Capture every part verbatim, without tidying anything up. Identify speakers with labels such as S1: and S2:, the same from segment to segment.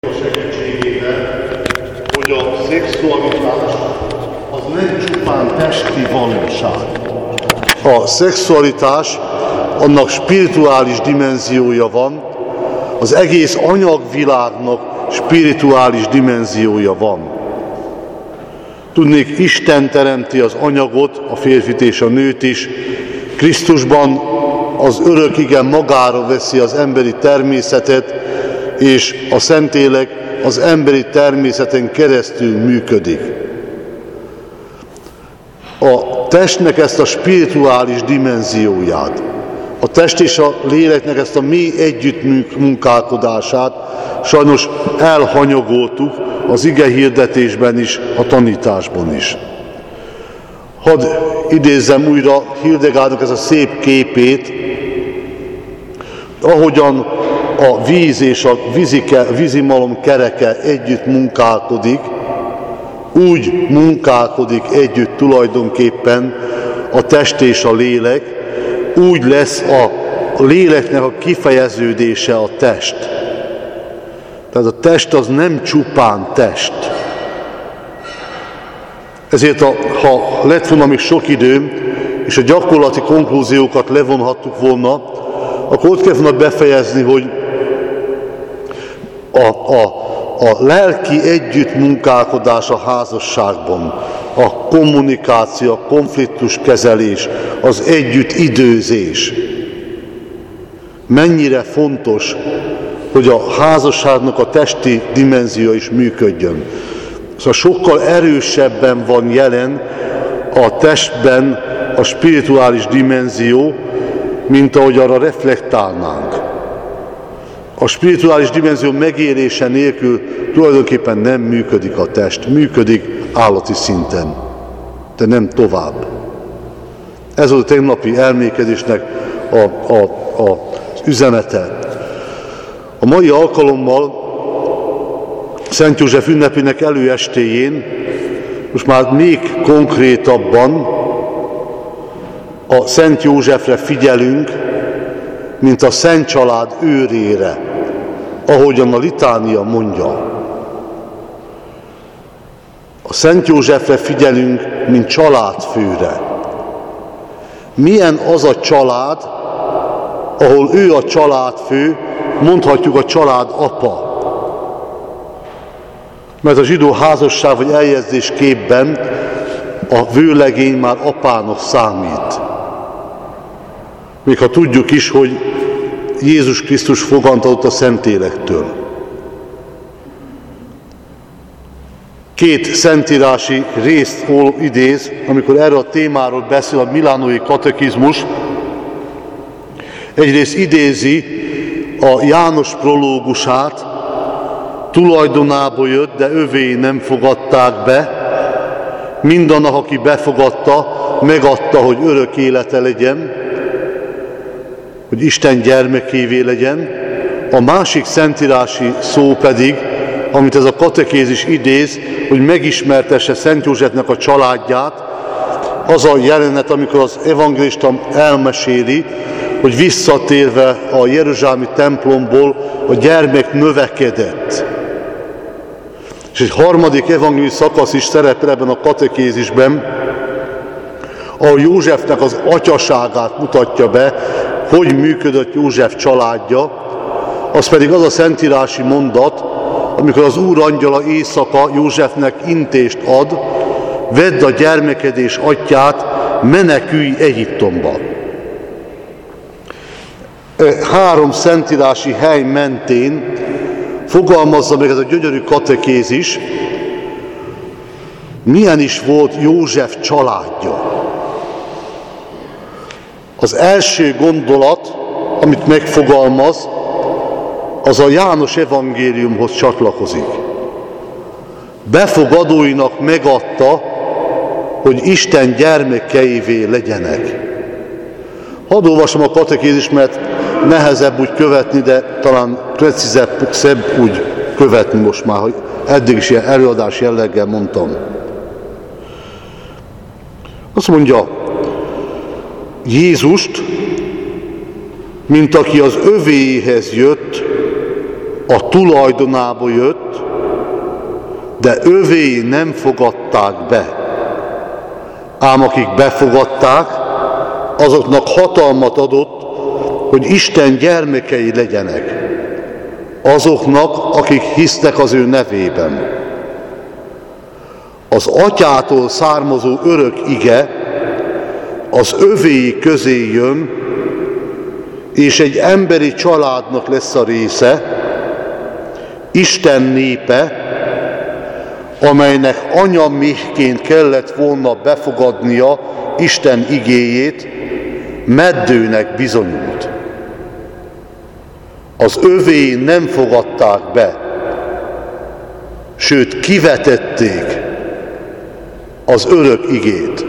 S1: segítségével, hogy a szexualitás az nem csupán testi valóság. A szexualitás, annak spirituális dimenziója van, az egész anyagvilágnak spirituális dimenziója van. Tudnék, Isten teremti az anyagot, a férfit és a nőt is. Krisztusban az örök ige magára veszi az emberi természetet, és a Szentlélek az emberi természeten keresztül működik. A testnek ezt a spirituális dimenzióját, a test és a léleknek ezt a mély együttmunkálkodását sajnos elhanyagoltuk az ige hirdetésben is, a tanításban is. Hadd idézzem újra Hildegardnak ez a szép képét, ahogyan a víz és a vízike, vízimalom kereke együtt munkálkodik, úgy munkálkodik együtt tulajdonképpen a test és a lélek, úgy lesz a léleknek a kifejeződése a test. Tehát a test az nem csupán test. Ezért, a, ha lett volna még sok időm, és a gyakorlati konklúziókat levonhattuk volna, akkor ott kell volna befejezni, hogy a, a, a lelki együttmunkálkodás a házasságban, a kommunikáció, a konfliktuskezelés, az együtt időzés. Mennyire fontos, hogy a házasságnak a testi dimenzió is működjön. Szóval sokkal erősebben van jelen a testben a spirituális dimenzió, mint ahogy arra reflektálnánk. A spirituális dimenzió megélése nélkül tulajdonképpen nem működik a test, működik állati szinten, de nem tovább. Ez volt a tegnapi elmékedésnek a, a, a, az üzenete. A mai alkalommal Szent József ünnepének előestéjén most már még konkrétabban a Szent Józsefre figyelünk, mint a Szent Család őrére, ahogyan a litánia mondja. A Szent Józsefre figyelünk, mint családfőre. Milyen az a család, ahol ő a családfő, mondhatjuk a család apa. Mert a zsidó házasság vagy eljegyzés képben a vőlegény már apának számít. Még ha tudjuk is, hogy Jézus Krisztus fogantatott a Szentlélektől. Két szentírási részt idéz, amikor erről a témáról beszél a milánói katekizmus. Egyrészt idézi a János prológusát, tulajdonába jött, de övéi nem fogadták be. Mindannak, aki befogadta, megadta, hogy örök élete legyen, hogy Isten gyermekévé legyen. A másik szentírási szó pedig, amit ez a katekézis idéz, hogy megismertesse Szent Józsefnek a családját, az a jelenet, amikor az evangélista elmeséli, hogy visszatérve a jeruzsálemi templomból a gyermek növekedett. És egy harmadik evangéliumi szakasz is szerepel ebben a katekézisben, ahol Józsefnek az atyaságát mutatja be, hogy működött József családja, az pedig az a szentírási mondat, amikor az Úr angyala éjszaka Józsefnek intést ad, vedd a gyermekedés atyját, menekülj Egyiptomba. Három szentírási hely mentén fogalmazza meg ez a gyönyörű katekézis, milyen is volt József családja. Az első gondolat, amit megfogalmaz, az a János evangéliumhoz csatlakozik. Befogadóinak megadta, hogy Isten gyermekeivé legyenek. Hadd olvasom a katekézist, mert nehezebb úgy követni, de talán precízebb, szebb úgy követni most már, hogy eddig is ilyen előadás jelleggel mondtam. Azt mondja, Jézust, mint aki az övéhez jött, a tulajdonába jött, de övéi nem fogadták be. Ám akik befogadták, azoknak hatalmat adott, hogy Isten gyermekei legyenek. Azoknak, akik hisznek az ő nevében. Az atyától származó örök ige az övéi közé jön, és egy emberi családnak lesz a része, Isten népe, amelynek anyaméhként kellett volna befogadnia Isten igéjét, meddőnek bizonyult. Az övéi nem fogadták be, sőt kivetették az örök igét.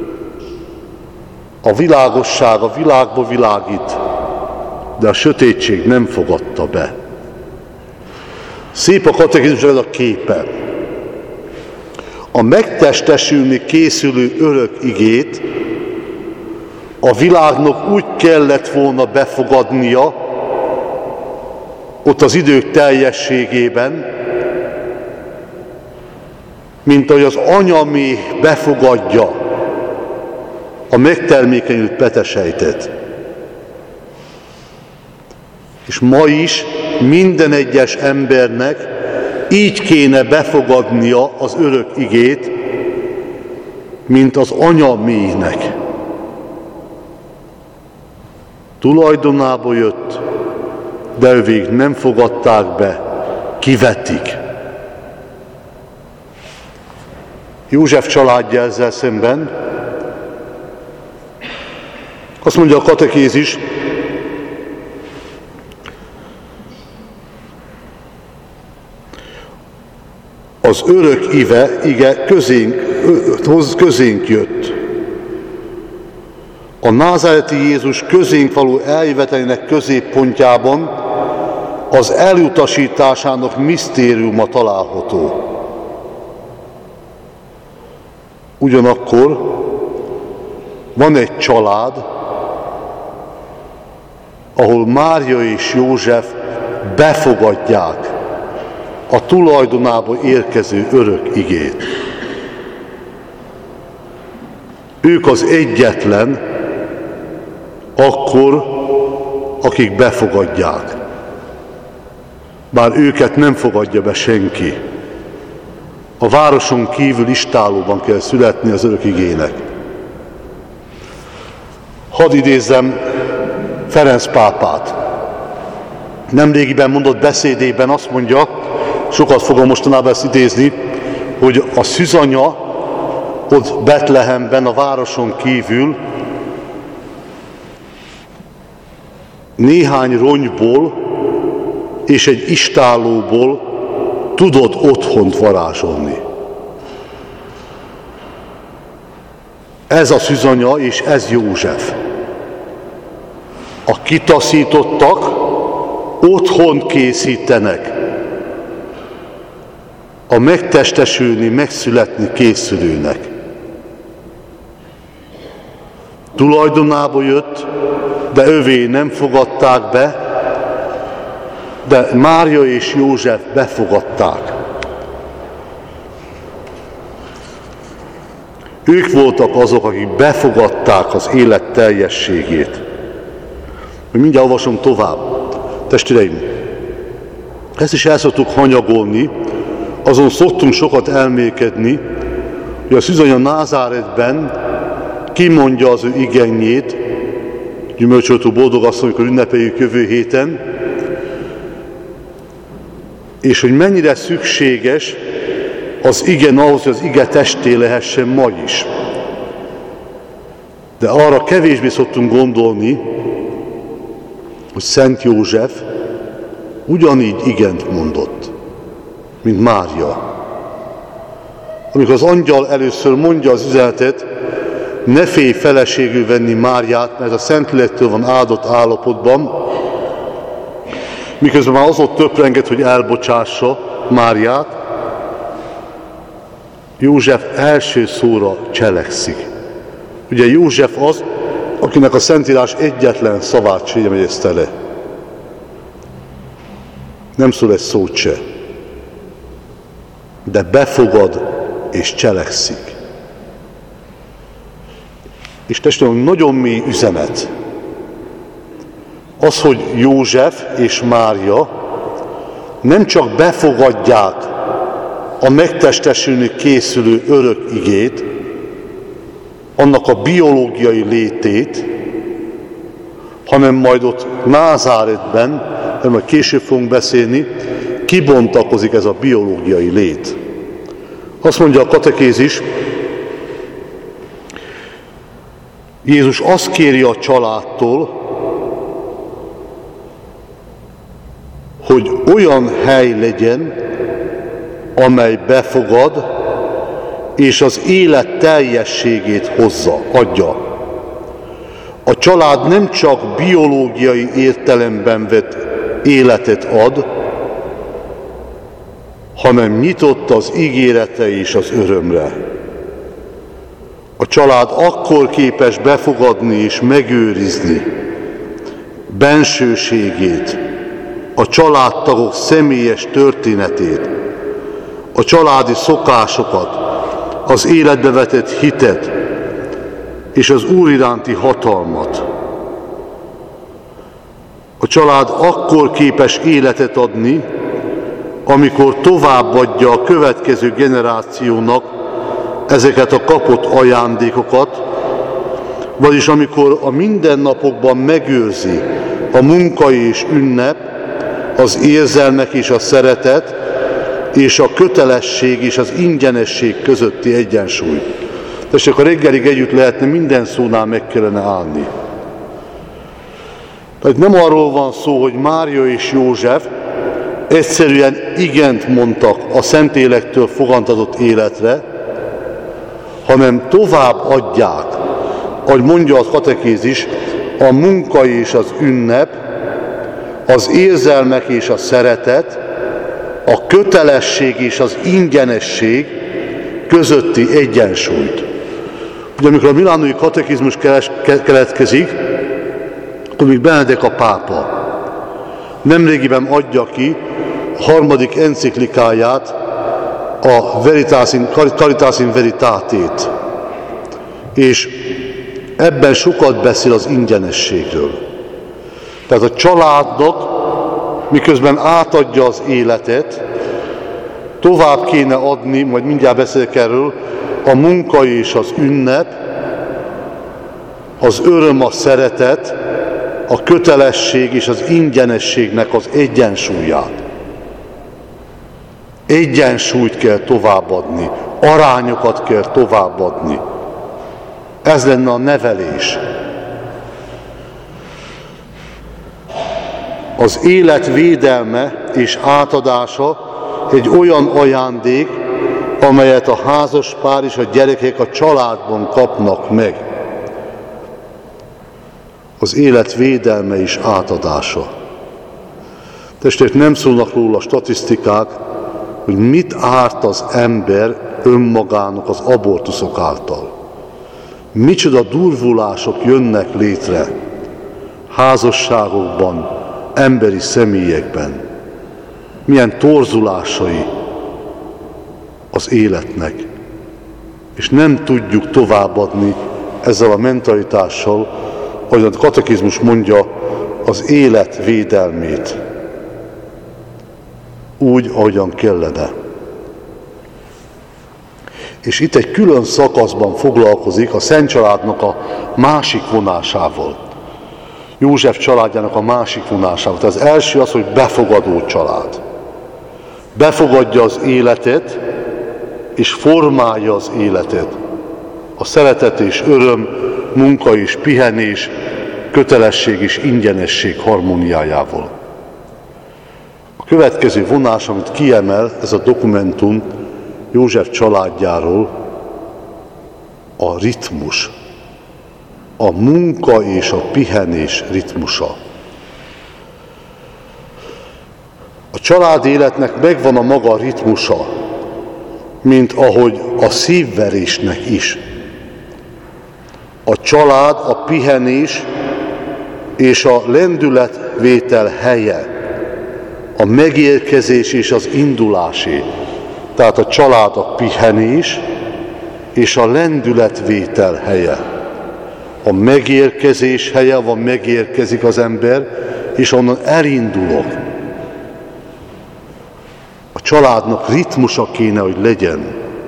S1: A világosság a világba világít, de a sötétség nem fogadta be. Szép a katekizmus ez a képe. A megtestesülni készülő örök igét a világnak úgy kellett volna befogadnia, ott az idők teljességében, mint ahogy az anyaméh befogadja a megtermékenyült petesejtet. És ma is minden egyes embernek így kéne befogadnia az örök igét, mint az anyaméhnek. Tulajdonába jött, de övék nem fogadták be, kivetik. József családja ezzel szemben, azt mondja a katekézis, az örök ive, ige közénk, közénk jött. A názáreti Jézus közénk való eljövetelének középpontjában az elutasításának misztériuma található. Ugyanakkor van egy család, ahol Mária és József befogadják a tulajdonába érkező örök igét. Ők az egyetlen, akkor, akik befogadják. Bár őket nem fogadja be senki. A városon kívül istálóban kell születni az örök igének. Hadd idézzem Ferenc pápát. Nemrégiben mondott beszédében azt mondja, sokat fogom mostanában ezt idézni, hogy a szűzanya ott Betlehemben, a városon kívül néhány rongyból és egy istálóból tudott otthont varázsolni. Ez a szűzanya és ez József. A kitaszítottak otthont készítenek. A megtestesülni, megszületni készülőnek. Tulajdonába jött, de övé nem fogadták be, de Mária és József befogadták. Ők voltak azok, akik befogadták az élet teljességét. Mindjárt olvasom tovább. Testvéreim, ezt is el szoktuk hanyagolni, azon szoktunk sokat elmélkedni, hogy a szűzanya Názáretben kimondja az ő igényét, gyümölcsöltő boldog asszony, amikor ünnepeljük jövő héten, és hogy mennyire szükséges az igen ahhoz, hogy az ige testé lehessen ma is. De arra kevésbé szoktunk gondolni, hogy Szent József ugyanígy igent mondott, mint Mária. Amikor az angyal először mondja az üzenetet, ne félj feleségül venni Máriát, mert a Szentlélektől van áldott állapotban, miközben már az ott töprengett, hogy elbocsássa Máriát, József első szóra cselekszik. Ugye József az, akinek a Szentírás egyetlen szavát sem jegyezte le. Nem szól egy szót se. De befogad és cselekszik. És testvérem, nagyon mély üzenet. Az, hogy József és Mária nem csak befogadják a megtestesülni készülő örök igét, annak a biológiai létét, hanem majd ott Názáretben, mert majd később fogunk beszélni, kibontakozik ez a biológiai lét. Azt mondja a katekézis, Jézus azt kéri a családtól, hogy olyan hely legyen, amely befogad, és az élet teljességét hozza, adja. A család nem csak biológiai értelemben vett életet ad, hanem nyitott az ígérete és az örömre. A család akkor képes befogadni és megőrizni bensőségét, a családtagok személyes történetét, a családi szokásokat, az életbe vetett hitet és az Úr iránti hatalmat. A család akkor képes életet adni, amikor továbbadja a következő generációnak ezeket a kapott ajándékokat, vagyis amikor a mindennapokban megőrzi a munka és ünnep, az érzelmek és a szeretet, és a kötelesség és az ingyenesség közötti egyensúly. Tessék, a reggelig együtt lehetne, minden szónál meg kellene állni. Tehát nem arról van szó, hogy Mária és József egyszerűen igent mondtak a Szentlélektől fogantatott életre, hanem tovább adják, ahogy mondja a katekézis, a munka és az ünnep, az érzelmek és a szeretet, a kötelesség és az ingyenesség közötti egyensúlyt. Ugye amikor a milánói katekizmus keletkezik, akkor még Benedek a pápa nemrégiben adja ki a harmadik enciklikáját, a Veritas in, Caritas in Veritatét. És ebben sokat beszél az ingyenességről. Tehát a családnak, miközben átadja az életet, tovább kéne adni, majd mindjárt beszélek erről, a munka és az ünnep, az öröm, a szeretet, a kötelesség és az ingyenességnek az egyensúlyát. Egyensúlyt kell továbbadni, arányokat kell továbbadni. Ez lenne a nevelés. Az élet védelme és átadása egy olyan ajándék, amelyet a házaspár és a gyerekek a családban kapnak meg. Az élet védelme és átadása. Testvérek, nem szólnak róla statisztikák, hogy mit árt az ember önmagának az abortuszok által. Micsoda durvulások jönnek létre házasságokban, emberi személyekben. Milyen torzulásai az életnek. És nem tudjuk továbbadni ezzel a mentalitással, ahogy a katekizmus mondja, az élet védelmét. Úgy, ahogyan kellene. És itt egy külön szakaszban foglalkozik a Szent Családnak a másik vonásával. József családjának a másik vonásával. Tehát az első az, hogy befogadó család. Befogadja az életet, és formálja az életet. A szeretet és öröm, munka és pihenés, kötelesség és ingyenesség harmóniájával. A következő vonás, amit kiemel ez a dokumentum József családjáról, a ritmus. A munka és a pihenés ritmusa. A család életnek megvan a maga ritmusa, mint ahogy a szívverésnek is. A család, a pihenés és a lendületvétel helye, a megérkezés és az indulásé. Tehát a család a pihenés és a lendületvétel helye. A megérkezés helye, ahol megérkezik az ember, és onnan elindulok. A családnak ritmusa kéne, hogy legyen.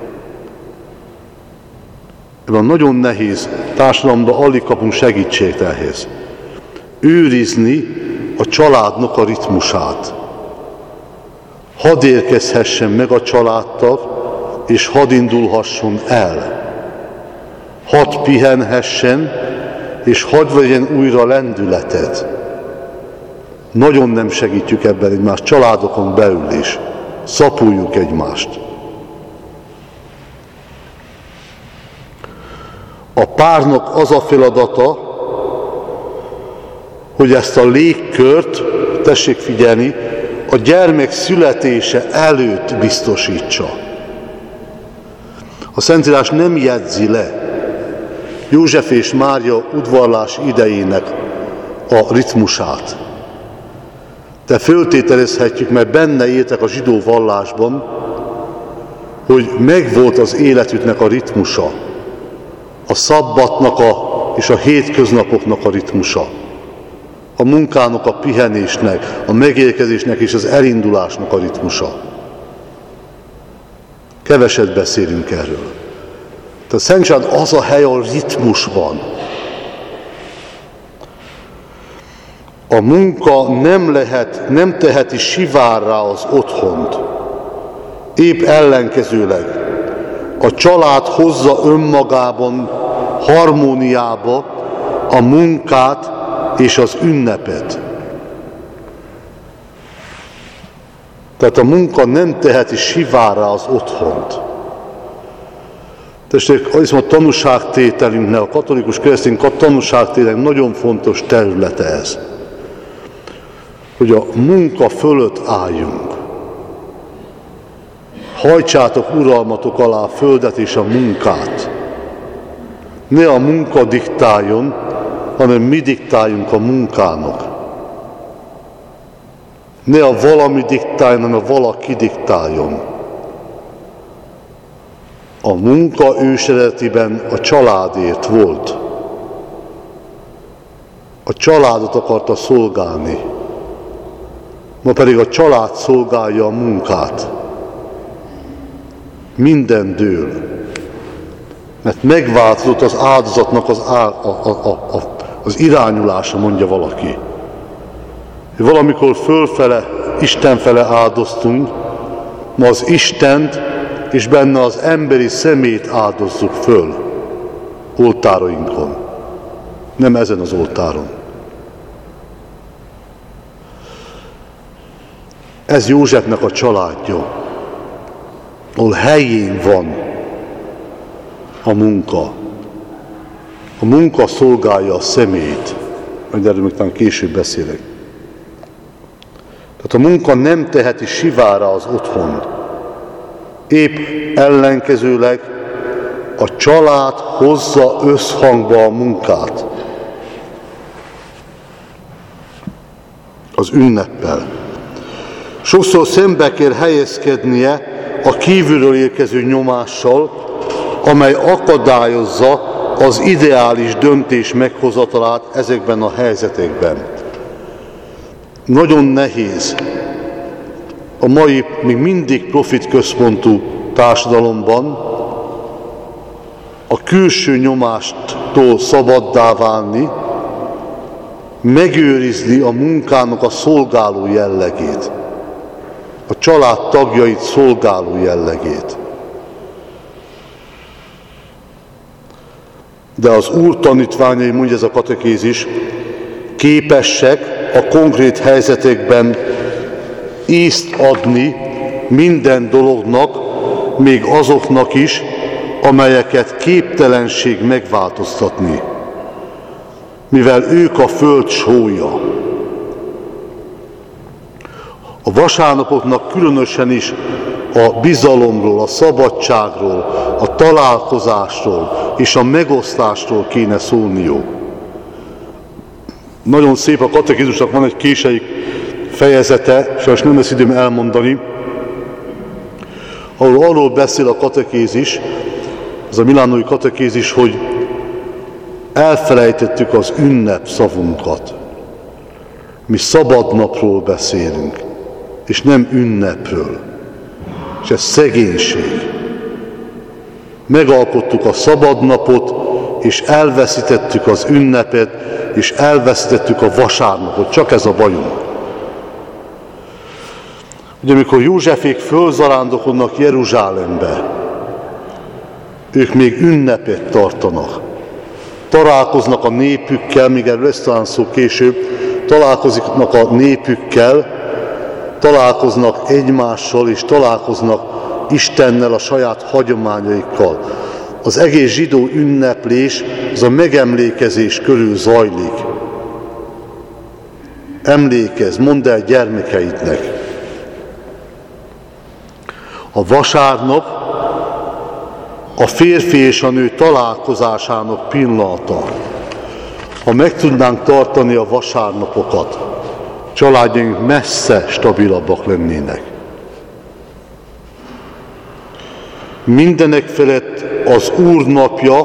S1: Ebben nagyon nehéz társadalomban alig kapunk segítséget ehhez. Őrizni a családnak a ritmusát. Hadd érkezhessen meg a családtag, és hadd indulhasson el. Hadd pihenhessen, és hadd legyen újra lendületed. Nagyon nem segítjük ebben egymást, családokon belül is. Szapuljuk egymást. A párnak az a feladata, hogy ezt a légkört, tessék figyelni, a gyermek születése előtt biztosítsa. A Szentírás nem jegyzi le József és Mária udvarlás idejének a ritmusát. De föltételezhetjük, mert benne éltek a zsidó vallásban, hogy megvolt az életüknek a ritmusa, a szabbatnak a, és a hétköznapoknak a ritmusa, a munkának, a pihenésnek, a megérkezésnek és az elindulásnak a ritmusa. Keveset beszélünk erről. Tehát Szent István az a hely, ahol ritmus van. A munka nem lehet, nem teheti sivárrá az otthont. Épp ellenkezőleg. A család hozza önmagában harmóniába a munkát és az ünnepet. Tehát a munka nem teheti sivárrá az otthont. Tessék, azt mondom, a tanúságtételünknek, a katolikus keresztény tanúságtételünknek nagyon fontos területe ez. Hogy a munka fölött álljunk. Hajtsátok uralmatok alá a földet és a munkát. Ne a munka diktáljon, hanem mi diktáljunk a munkának. Ne a valami diktáljon, hanem a valaki diktáljon. A munka őseredetiben a családért volt. A családot akarta szolgálni. Ma pedig a család szolgálja a munkát. Minden dől. Mert megváltozott az áldozatnak az, á, a, a, a, a, az irányulása, mondja valaki. Valamikor fölfele, Isten fele áldoztunk, ma az Istent és benne az emberi szemét áldozzuk föl oltárainkon. Nem ezen az oltáron. Ez Józsefnek a családja, ahol helyén van a munka. A munka szolgálja a szemét. Majd erről még talán később beszélek. Tehát a munka nem teheti sivárrá az otthont. Épp ellenkezőleg a család hozza összhangba a munkát. Az ünneppel. Sokszor szembe kell helyezkednie a kívülről érkező nyomással, amely akadályozza az ideális döntés meghozatalát ezekben a helyzetekben. Nagyon nehéz a mai, még mindig profitközpontú társadalomban a külső nyomástól szabaddá válni, megőrizni a munkának a szolgáló jellegét, a család tagjait szolgáló jellegét. De az Úr tanítványai, mondja ez a katekézis, képesek a konkrét helyzetekben észt adni minden dolognak, még azoknak is, amelyeket képtelenség megváltoztatni, mivel ők a föld sója. A vasárnapoknak különösen is a bizalomról, a szabadságról, a találkozásról és a megosztásról kéne szólniuk. Nagyon szép, a katekizmusnak van egy késői fejezete, sajnos nem lesz időm elmondani, ahol arról beszél a katekézis, ez a milánói katekézis, hogy elfelejtettük az ünnep szavunkat. Mi szabadnapról beszélünk, és nem ünnepről. És ez szegénység. Megalkottuk a szabadnapot, és elveszítettük az ünnepet, és elveszítettük a vasárnapot. Csak ez a bajunk. Ugye amikor Józsefék fölzarándokolnak Jeruzsálembe, ők még ünnepet tartanak. Találkoznak a népükkel, még erről lesz talán szó később, találkoznak a népükkel, találkoznak egymással, és találkoznak Istennel, a saját hagyományaikkal. Az egész zsidó ünneplés, az a megemlékezés körül zajlik. Emlékezz, mondd el gyermekeidnek. A vasárnap a férfi és a nő találkozásának pillanata. Ha meg tudnánk tartani a vasárnapokat, családjaink messze stabilabbak lennének. Mindenek felett az Úr napja,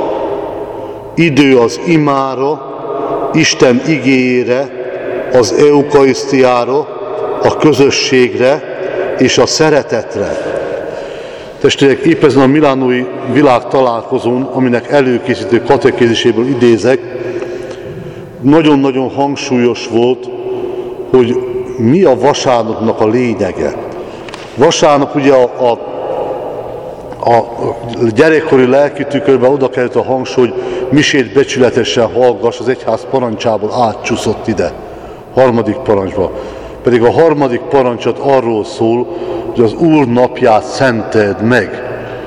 S1: idő az imára, Isten igéjére, az eukarisztiára, a közösségre és a szeretetre. Testvérek, épp ezen a milánói világtalálkozón, aminek előkészítő katekéziséből idézek, nagyon-nagyon hangsúlyos volt, hogy mi a vasárnapnak a lényege. Vasárnap ugye a, a, a gyerekkori lelki tükörben oda került a hangsúly, hogy misét becsületesen hallgass, az egyház parancsából átcsúszott ide, harmadik parancsba. Pedig a harmadik parancsot arról szól, hogy az Úr napját szenteld meg.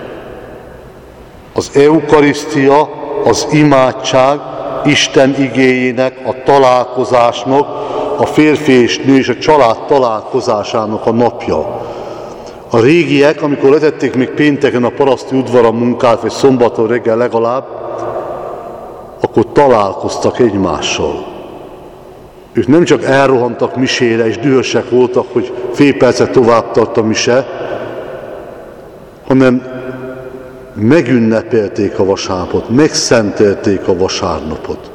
S1: Az eukarisztia, az imádság, Isten igéjének, a találkozásnak, a férfi és nő és a család találkozásának a napja. A régiek, amikor letették még pénteken a paraszti udvaron munkát, vagy szombaton reggel legalább, akkor találkoztak egymással. Ők nem csak elrohantak misére, és dühösek voltak, hogy fél percet tovább tart a mise, hanem megünnepelték a vasárnapot, megszentelték a vasárnapot.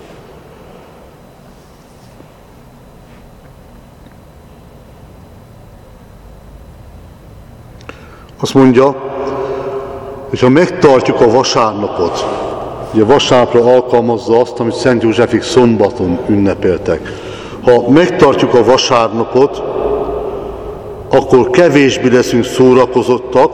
S1: Azt mondja, hogy ha megtartjuk a vasárnapot, ugye vasárnapra alkalmazza azt, amit Szent Józsefik szombaton ünnepeltek. Ha megtartjuk a vasárnapot, akkor kevésbé leszünk szórakozottak,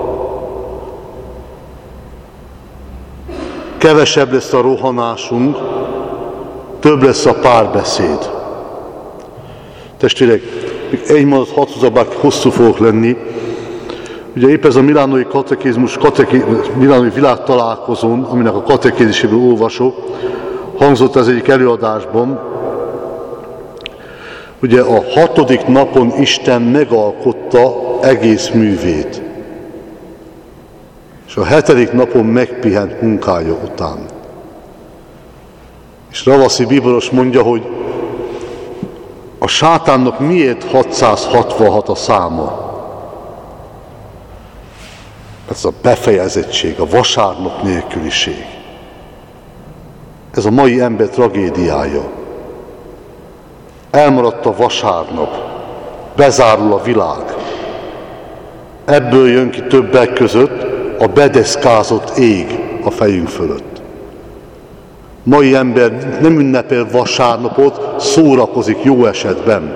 S1: kevesebb lesz a rohanásunk, több lesz a párbeszéd. Testvérek, egy mondat hadd hozzá, bár hosszú fogok lenni. Ugye épp ez a milánói katekézmus, kateké, milánói világtalálkozón, aminek a katekéziséből olvasok, hangzott az egyik előadásban, ugye a hatodik napon Isten megalkotta egész művét, és a hetedik napon megpihent munkája után. És Ravasi bíboros mondja, hogy a sátánnak miért hatszázhatvanhat a száma? Ez a befejezettség, a vasárnap nélküliség. Ez a mai ember tragédiája. Elmaradt a vasárnap, bezárul a világ. Ebből jön ki többek között a bedeszkázott ég a fejünk fölött. Mai ember nem ünnepel vasárnapot, szórakozik jó esetben.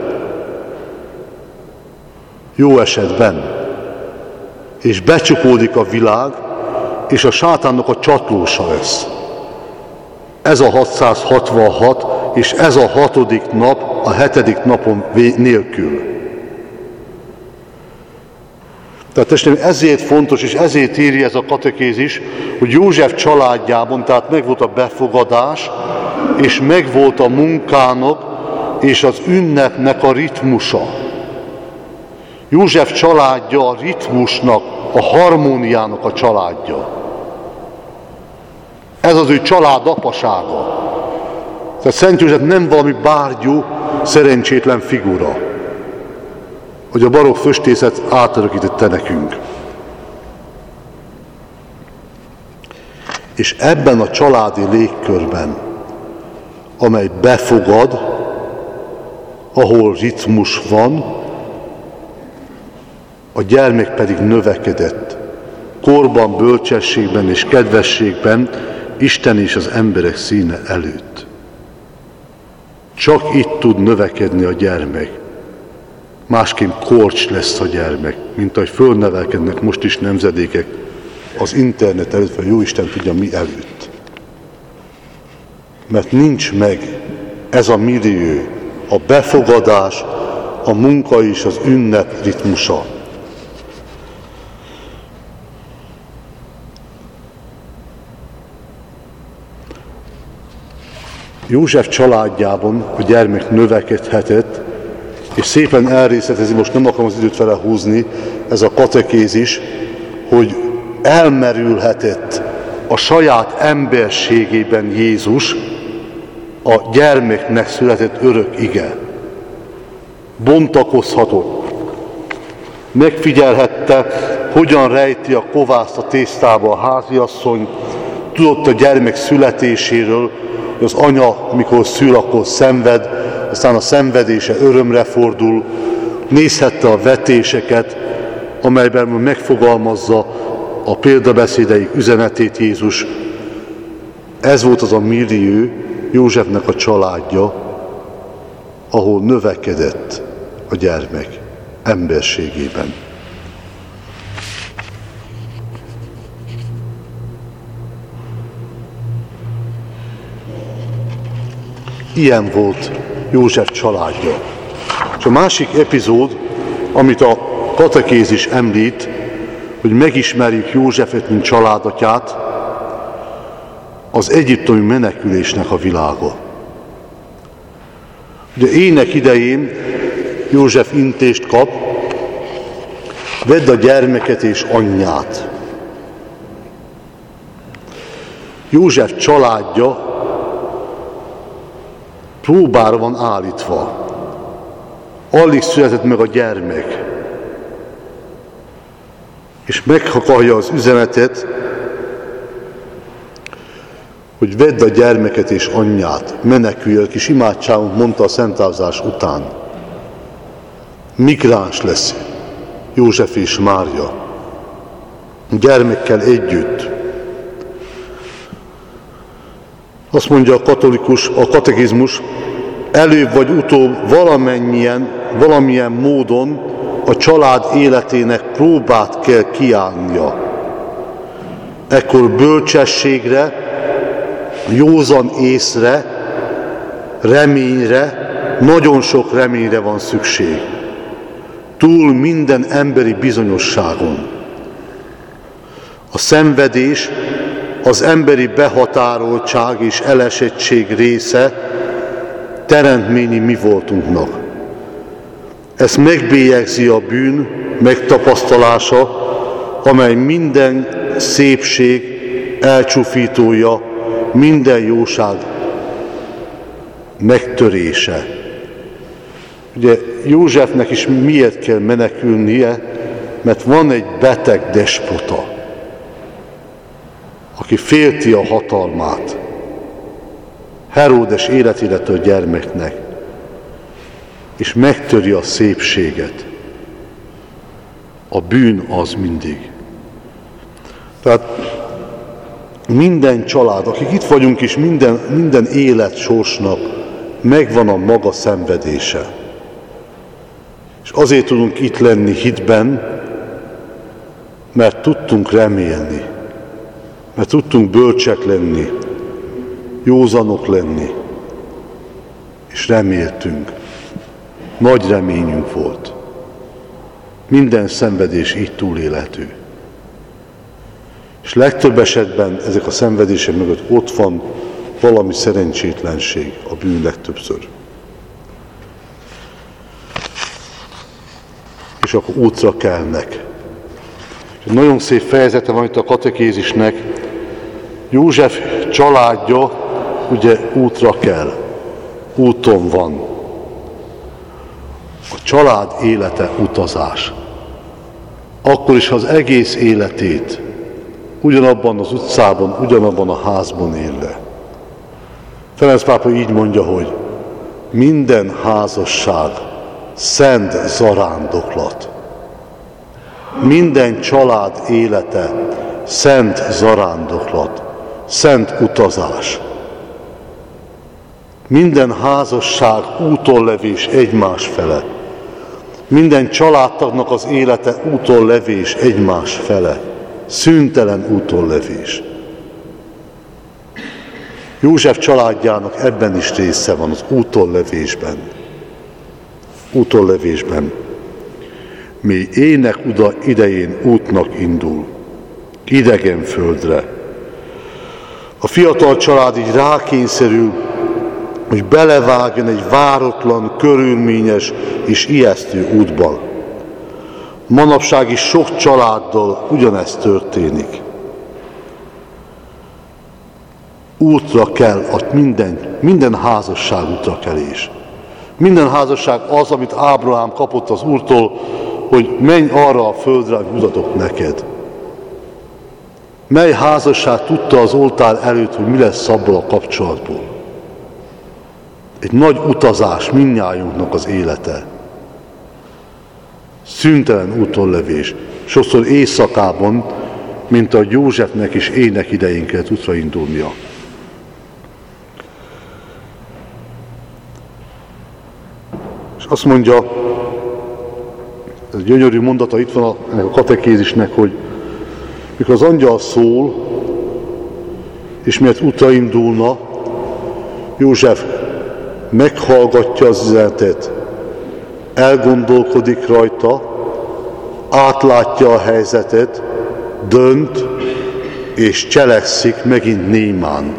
S1: Jó esetben. És becsukódik a világ, és a sátánnak a csatlósa lesz. Ez a hatszázhatvanhat, és ez a hatodik nap a hetedik napon nélkül. Tehát testvérem, ezért fontos, és ezért írja ez a katekézis, hogy József családjában, tehát megvolt a befogadás, és megvolt a munkának, és az ünnepnek a ritmusa. József családja a ritmusnak, a harmóniának a családja. Ez az ő család apasága. Tehát Szent József nem valami bárgyú, szerencsétlen figura, hogy a barokk föstészet átörökítette nekünk. És ebben a családi légkörben, amely befogad, ahol ritmus van, a gyermek pedig növekedett, korban, bölcsességben és kedvességben Isten és az emberek színe előtt. Csak itt tud növekedni a gyermek. Másképp korcs lesz a gyermek, mint ahogy fölnevelkednek most is nemzedékek az internet előtt, vagy Jóisten tudja mi előtt. Mert nincs meg ez a millió, a befogadás, a munka és az ünnep ritmusa. József családjában a gyermek növekedhetett, és szépen elrészletezi, most nem akarom az időt vele húzni, ez a katekézis, hogy elmerülhetett a saját emberségében Jézus, a gyermeknek született örök ige. Bontakozhatott. Megfigyelhette, hogyan rejti a kovászt a tésztába a háziasszony, tudott a gyermek születéséről, hogy az anya, mikor szül, akkor szenved, aztán a szenvedése örömre fordul, nézhette a vetéseket, amelyben megfogalmazza a példabeszédeik üzenetét Jézus. Ez volt az a millió, Józsefnek a családja, ahol növekedett a gyermek emberségében. Ilyen volt József családja. És a másik epizód, amit a katekézis említ, hogy megismerjük Józsefet, mint családatyát, az egyiptomi menekülésnek a világa. Ugye ének idején József intést kap, vedd a gyermeket és anyját. József családja próbára van állítva. Alig született meg a gyermek. És meghakarja az üzenetet, hogy vedd a gyermeket és anyját, menekülj el, kis imádságot mondta a szentázás után. Migráns lesz József és Mária, gyermekkel együtt. Azt mondja a katolikus, a katekizmus, előbb vagy utóbb valamennyien, valamilyen módon a család életének próbát kell kiállnia. Ekkor bölcsességre, józan észre, reményre, nagyon sok reményre van szükség. Túl minden emberi bizonyosságon. A szenvedés az emberi behatároltság és elesettség része, teremtményi mi voltunknak. Ezt megbélyegzi a bűn megtapasztalása, amely minden szépség elcsúfítója, minden jóság megtörése. Ugye Józsefnek is miért kell menekülnie? Mert van egy beteg despota, aki félti a hatalmát. Heródes életéletől gyermeknek, és megtöri a szépséget. A bűn az mindig. Tehát minden család, akik itt vagyunk is, minden, minden élet sorsnak megvan a maga szenvedése. És azért tudunk itt lenni hitben, mert tudtunk remélni, mert tudtunk bölcsek lenni, józanok lenni, és reméltünk. Nagy reményünk volt. Minden szenvedés így túlélhető. És legtöbb esetben ezek a szenvedések mögött ott van valami szerencsétlenség, a bűn legtöbbször. És akkor útra kelnek. És nagyon szép fejezete van itt a katekézisnek. József családja ugye útra kell, úton van. A család élete utazás. Akkor is, ha az egész életét ugyanabban az utcában, ugyanabban a házban él. Ferenc pápa így mondja, hogy minden házasság szent zarándoklat. Minden család élete szent zarándoklat, szent utazás. Minden házasság útollevés egymás fele. Minden családtagnak az élete útollevés egymás fele. Szüntelen útollevés. József családjának ebben is része van, az útollevésben. Útollevésben. Mi ének uda idején útnak indul, idegen földre. A fiatal család így rákényszerül, hogy belevágjon egy váratlan, körülményes és ijesztő útba. Manapság is sok családdal ugyanezt történik. Útra kell, minden, minden házasság útra kelés. Minden házasság az, amit Ábrahám kapott az Úrtól, hogy menj arra a földre, hogy mutatok neked. Mely házasság tudta az oltár előtt, hogy mi lesz abból a kapcsolatból? Egy nagy utazás mindnyájunknak az élete. Szüntelen útollevés. Sokszor éjszakában, mint a Józsefnek is ének idején kellett útra indulnia. És azt mondja, ez egy gyönyörű mondata itt van ennek a katekézisnek, hogy mikor az angyal szól, és miért útra indulna, József meghallgatja az üzenetet, elgondolkodik rajta, átlátja a helyzetet, dönt, és cselekszik megint némán.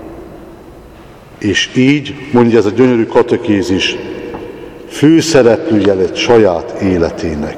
S1: És így, mondja ez a gyönyörű katekézis, főszereplője lett saját életének.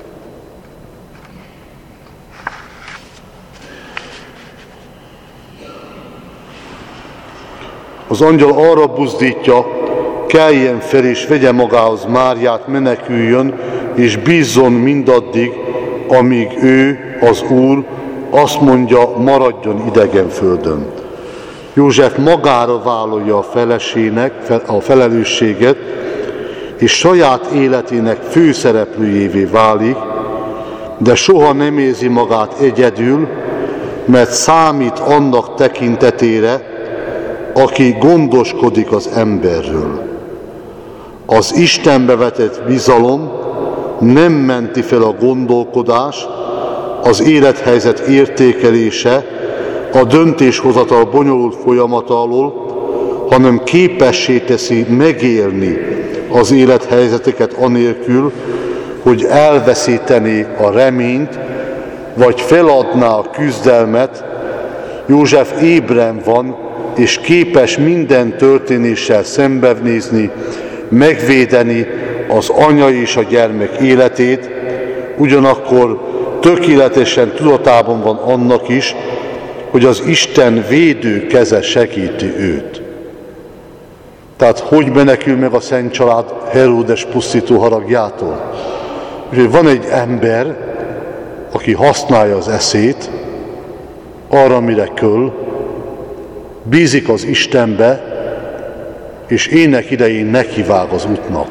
S1: Az angyal arra buzdítja, keljen fel és vegye magához Máriát, meneküljön, és bízzon mindaddig, amíg ő, az Úr, azt mondja, maradjon idegen földön. József magára vállalja a felesének, a felelősséget, és saját életének főszereplőjévé válik, de soha nem érzi magát egyedül, mert számít annak tekintetére, aki gondoskodik az emberről. Az Istenbe vetett bizalom nem menti fel a gondolkodás, az élethelyzet értékelése, a döntéshozatal bonyolult folyamata alól, hanem képessé teszi megélni az élethelyzeteket anélkül, hogy elveszítené a reményt, vagy feladná a küzdelmet. József ébren van, és képes minden történéssel szembenézni, megvédeni az anya és a gyermek életét, ugyanakkor tökéletesen tudatában van annak is, hogy az Isten védő keze segíti őt. Tehát hogy menekül meg a Szent Család Heródes pusztító haragjától? Úgyhogy van egy ember, aki használja az eszét arra, mire köl, bízik az Istenbe, és ének idején nekivág az útnak.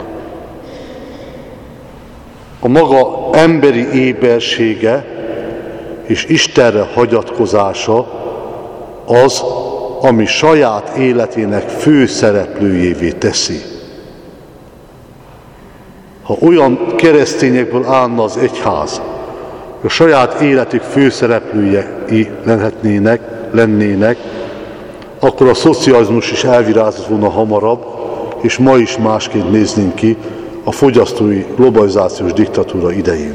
S1: A maga emberi ébersége és Istenre hagyatkozása az, ami saját életének főszereplőjévé teszi. Ha olyan keresztényekből állna az egyház, hogy a saját életük főszereplőjei lenhetnének, lennének, akkor a szocializmus is elvirázott volna hamarabb, és ma is másként néznénk ki a fogyasztói globalizációs diktatúra idején.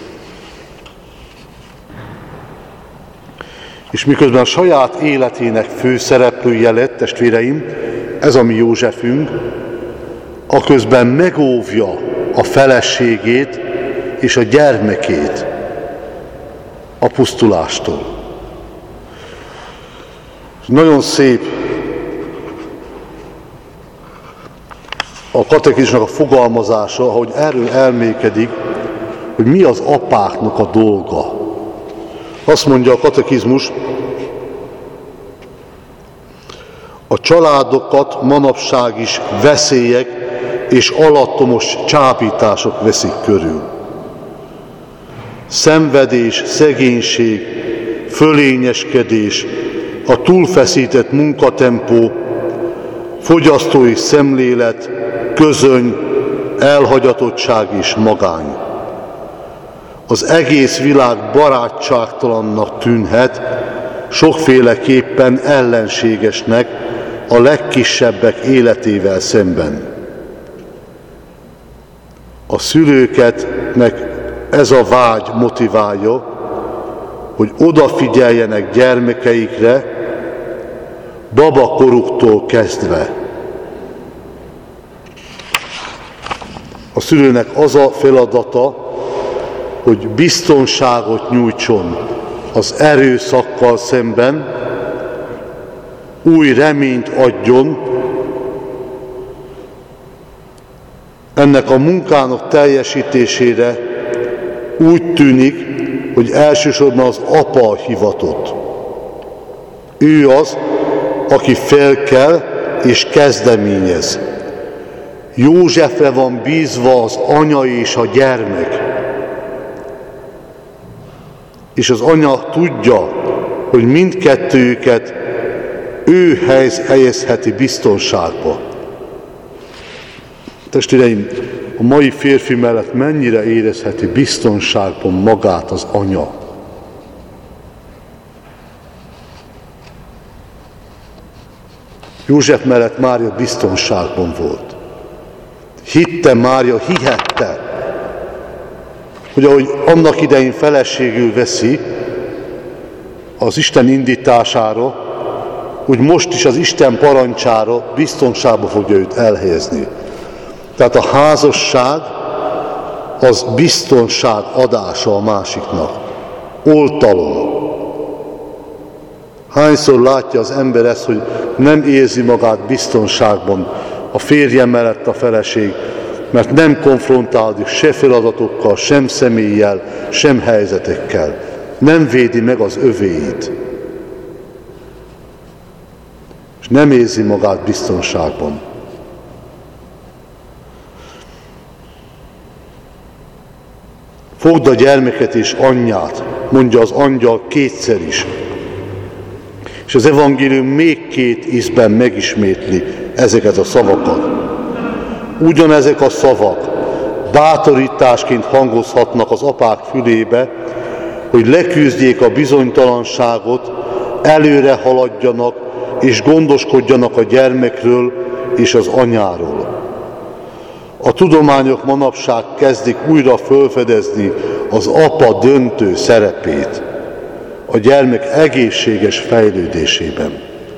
S1: És miközben a saját életének főszereplője lett, testvéreim, ez a mi Józsefünk, aközben megóvja a feleségét és a gyermekét a pusztulástól. Nagyon szép a katekizmusnak a fogalmazása, ahogy erről elmékedik, hogy mi az apáknak a dolga. Azt mondja a katekizmus, a családokat manapság is veszélyek és alattomos csábítások veszik körül. Szenvedés, szegénység, fölényeskedés, a túlfeszített munkatempó, fogyasztói szemlélet, közöny, elhagyatottság és magány. Az egész világ barátságtalannak tűnhet, sokféleképpen ellenségesnek a legkisebbek életével szemben. A szülőketnek ez a vágy motiválja, hogy odafigyeljenek gyermekeikre, babakoruktól kezdve. A szülőnek az a feladata, hogy biztonságot nyújtson az erőszakkal szemben, új reményt adjon, ennek a munkának teljesítésére úgy tűnik, hogy elsősorban az apa hivatott. Ő az, aki felkel és kezdeményez. Józsefre van bízva az anya és a gyermek. És az anya tudja, hogy mindkettőjüket ő helyezheti biztonságba. Testvéreim, a mai férfi mellett mennyire érezheti biztonságban magát az anya? József mellett Mária biztonságban volt. Hitte Mária, hihette, hogy ahogy annak idején feleségül veszi az Isten indítására, úgy most is az Isten parancsára biztonságba fogja őt elhelyezni. Tehát a házasság az biztonság adása a másiknak. Oltalom. Hányszor látja az ember ezt, hogy nem érzi magát biztonságban a férje mellett a feleség, mert nem konfrontálódik se feladatokkal, sem személlyel, sem helyzetekkel. Nem védi meg az övéit. És nem érzi magát biztonságban. Fogd a gyermeket és anyját, mondja az angyal kétszer is. És az evangélium még két ízben megismétli ezeket a szavakat. Ugyanezek a szavak bátorításként hangozhatnak az apák fülébe, hogy leküzdjék a bizonytalanságot, előre haladjanak és gondoskodjanak a gyermekről és az anyáról. A tudományok manapság kezdik újra felfedezni az apa döntő szerepét a gyermek egészséges fejlődésében.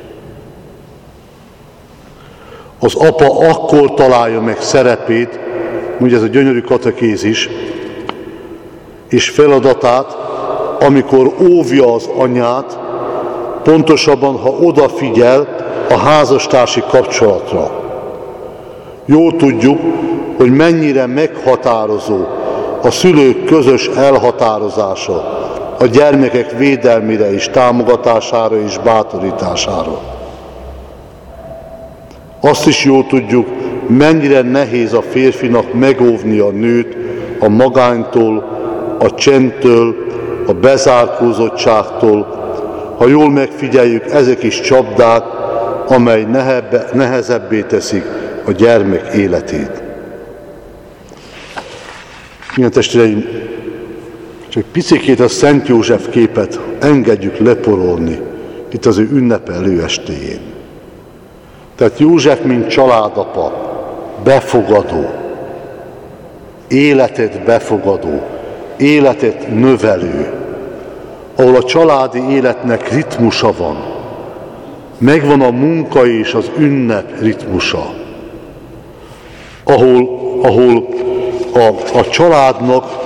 S1: Az apa akkor találja meg szerepét, mondja ez a gyönyörű katekézis, és feladatát, amikor óvja az anyát, pontosabban, ha odafigyel a házastársi kapcsolatra. Jól tudjuk, hogy mennyire meghatározó a szülők közös elhatározása a gyermekek védelmére és támogatására és bátorítására. Azt is jól tudjuk, mennyire nehéz a férfinak megóvni a nőt a magánytól, a csendtől, a bezárkózottságtól. Ha jól megfigyeljük, ezek is csapdák, amely nehebbe, nehezebbé teszik a gyermek életét. Milyen testvéreim, csak picikét a Szent József képet engedjük leporolni itt az ő ünnepelő estéjén. Tehát József, mint családapa, befogadó, életet befogadó, életet növelő, ahol a családi életnek ritmusa van. Megvan a munka és az ünnep ritmusa, ahol, ahol a, a családnak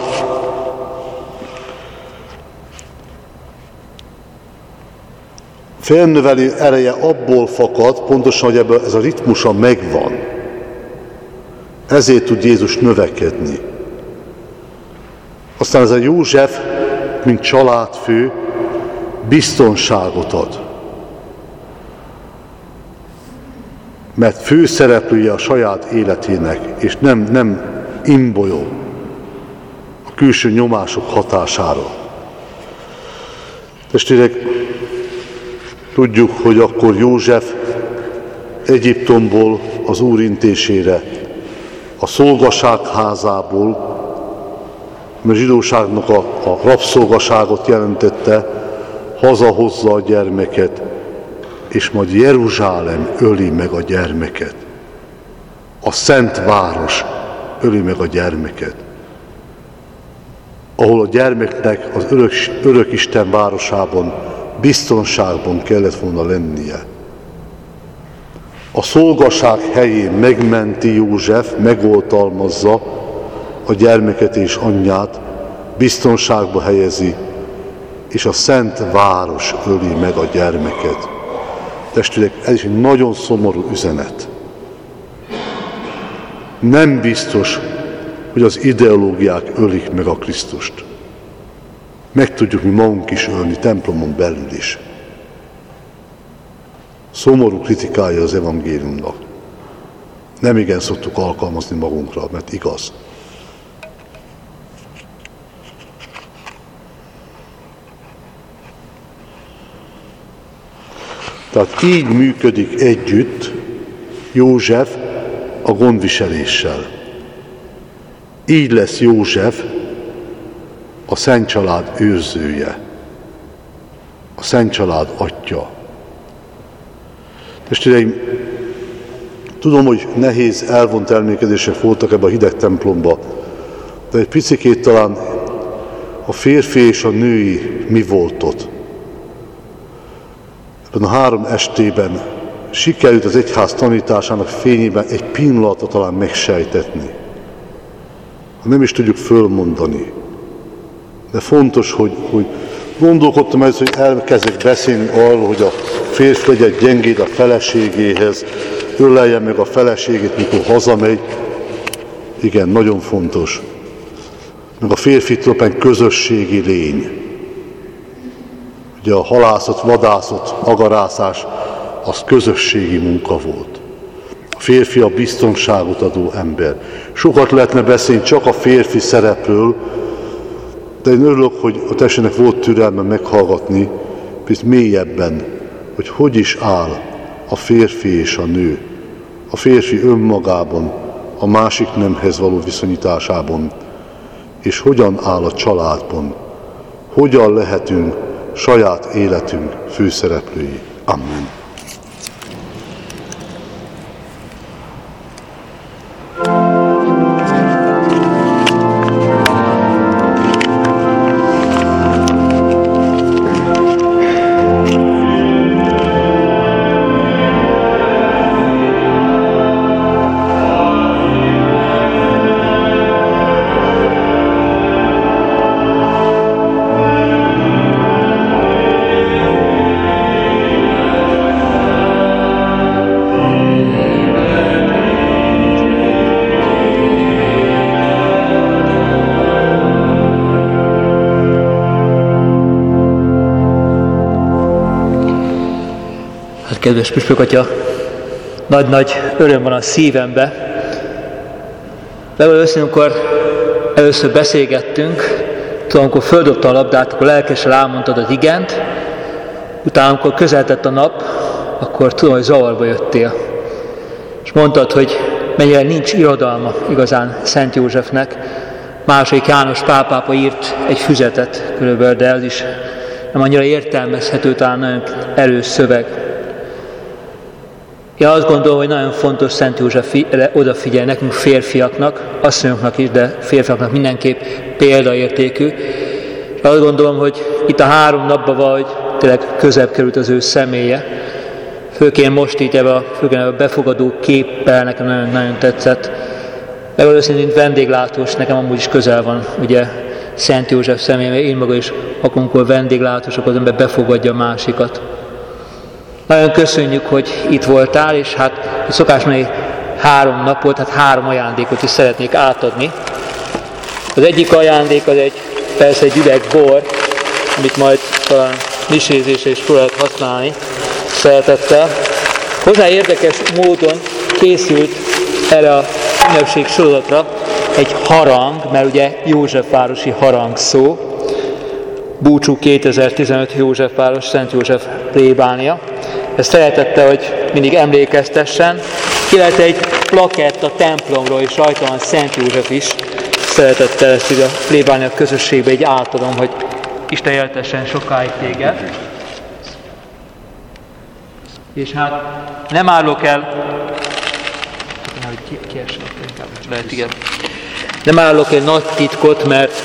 S1: felnövelő ereje abból fakad, pontosan, hogy ebből ez a ritmusa megvan. Ezért tud Jézus növekedni. Aztán ez a József, mint családfő, biztonságot ad. Mert főszereplője a saját életének, és nem, nem imbolyó a külső nyomások hatására. Testvérek, tudjuk, hogy akkor József Egyiptomból az Úr intésére, a szolgaság házából, mert a zsidóságnak a, a rabszolgaságot jelentette, hazahozza a gyermeket, és majd Jeruzsálem öli meg a gyermeket. A szent város öli meg a gyermeket. Ahol a gyermeknek az örök, örök Isten városában, biztonságban kellett volna lennie. A szolgaság helyén megmenti József, megoltalmazza a gyermeket és anyját, biztonságba helyezi, és a szent város öli meg a gyermeket. Testvérek, ez is egy nagyon szomorú üzenet. Nem biztos, hogy az ideológiák ölik meg a Krisztust. Meg tudjuk mi magunk is ölni, templomon belül is. Szomorú kritikája az evangéliumnak. Nem igen szoktuk alkalmazni magunkra, mert igaz. Tehát így működik együtt József a gondviseléssel. Így lesz József a Szent Család őrzője, a Szent Család atya. Testvéreim, tudom, hogy nehéz elvont elmékedések voltak ebbe a hideg templomba, de egy picikét talán a férfi és a női mi volt ott. Ebben a három estében sikerült az egyház tanításának fényében egy pillanatra talán megsejtetni. Nem is tudjuk fölmondani. De fontos, hogy, hogy gondolkodtam ez, hogy elkezdek beszélni arról, hogy a férfi legyen gyengéd a feleségéhez, ölelje meg a feleségét, mikor hazamegy. Igen, nagyon fontos. Meg a férfi tulajdonképpen közösségi lény. Ugye a halászat, vadászat, agarászás, az közösségi munka volt. A férfi a biztonságot adó ember. Sokat lehetne beszélni csak a férfi szerepről, de én örülök, hogy a testvének volt türelme meghallgatni, hisz mélyebben, hogy hogy is áll a férfi és a nő. A férfi önmagában, a másik nemhez való viszonyításában, és hogyan áll a családban, hogyan lehetünk saját életünk főszereplői. Amen.
S2: Kedves Püspök Atya, nagy-nagy öröm van a szívembe. Legalább össze, amikor először beszélgettünk, tudom, amikor földobta a labdát, akkor lelkesen elmondtad az igent, utána, amikor közeltett a nap, akkor tudom, hogy zavarba jöttél. És mondtad, hogy mennyire nincs irodalma igazán Szent Józsefnek. Második János Pál pápa írt egy füzetet körülbelül, de ez is nem annyira értelmezhető, talán nagyon erős szöveg. Én azt gondolom, hogy nagyon fontos Szent József odafigyel nekünk férfiaknak, asszonyoknak is, de férfiaknak mindenképp példaértékű. És azt gondolom, hogy itt a három napban valahogy tényleg közebb került az ő személye. Főként most így ebbe a, főként ebbe a befogadó képpel nekem nagyon-nagyon tetszett. Legalább mint vendéglátós nekem amúgy is közel van, ugye Szent József személye, mert én maga is, amikor vendéglátós, akkor az ember befogadja a másikat. Nagyon köszönjük, hogy itt voltál, és hát szokás mondani, három napot, hát három ajándékot is szeretnék átadni. Az egyik ajándék az egy, persze egy üveg bor, amit majd talán misézésre is fel lehet használni szeretettel. Hozzá érdekes módon készült erre a ünnepség sorozatra egy harang, mert ugye Józsefvárosi harang szó, Búcsú kétezer-tizenöt Józsefváros, Szent József plébánia. Ezt szeretette, hogy mindig emlékeztessen, illetve egy plakett a templomról, és rajta van Szent József is. Szeretette ezt így a plébánia közösségbe, így átadom, hogy Isten éltessen sokáig téged. És hát nem árulok el, ki, ki lehet, igen. Nem árulok el nagy titkot, mert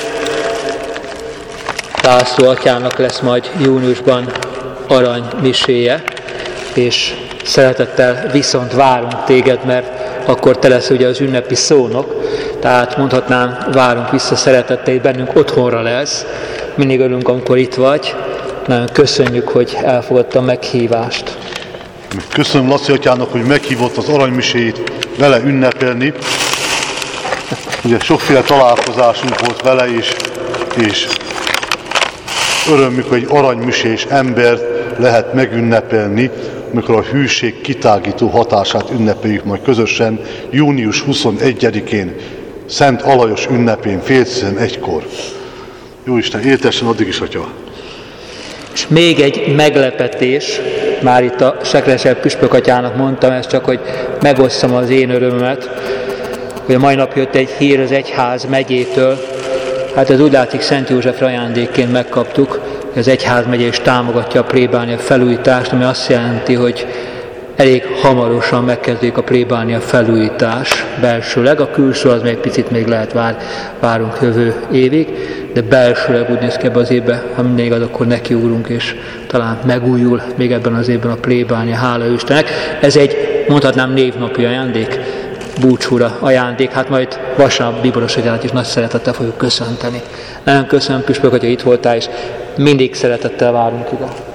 S2: László atyának lesz majd júniusban aranymiséje, és szeretettel viszont várunk téged, mert akkor te lesz ugye az ünnepi szónok, tehát mondhatnám, várunk vissza szeretettel, bennünk otthonra lesz, mindig örülünk, amikor itt vagy, nagyon köszönjük, hogy elfogadta a meghívást.
S1: Köszönöm Laci atyának, hogy meghívott az aranymiséit vele ünnepelni. Ugye sokféle találkozásunk volt vele is, és örömük, hogy aranymisés embert lehet megünnepelni, amikor a hűség kitágító hatását ünnepeljük majd közösen június huszonegyedikén, Szent Alajos ünnepén, fél tizenegykor. Jóisten éltessen addig is, atya!
S2: És még egy meglepetés, már itt a Sekresebb püspök atyának mondtam ezt, csak hogy megosszam az én örömömet, hogy a mai nap jött egy hír az egyház megyétől, hát ez úgy látszik Szent József ajándékként megkaptuk, hogy az egyházmegye is támogatja a plébánia felújítást, ami azt jelenti, hogy elég hamarosan megkezdődik a plébánia felújítás belsőleg, a külső az még picit még lehet vár, várunk jövő évig, de belsőleg úgy néz ki ebben az évben, ha minden igaz, akkor nekiugrunk, és talán megújul még ebben az évben a plébánia, hála Istennek. Ez egy, mondhatnám, névnapi ajándék, búcsúra ajándék, hát majd vasárnap Bíboros atyát is nagy szeretettel fogjuk köszönteni. Nagyon köszönöm, püspök, hogy itt voltál, és mindig szeretettel várunk ide.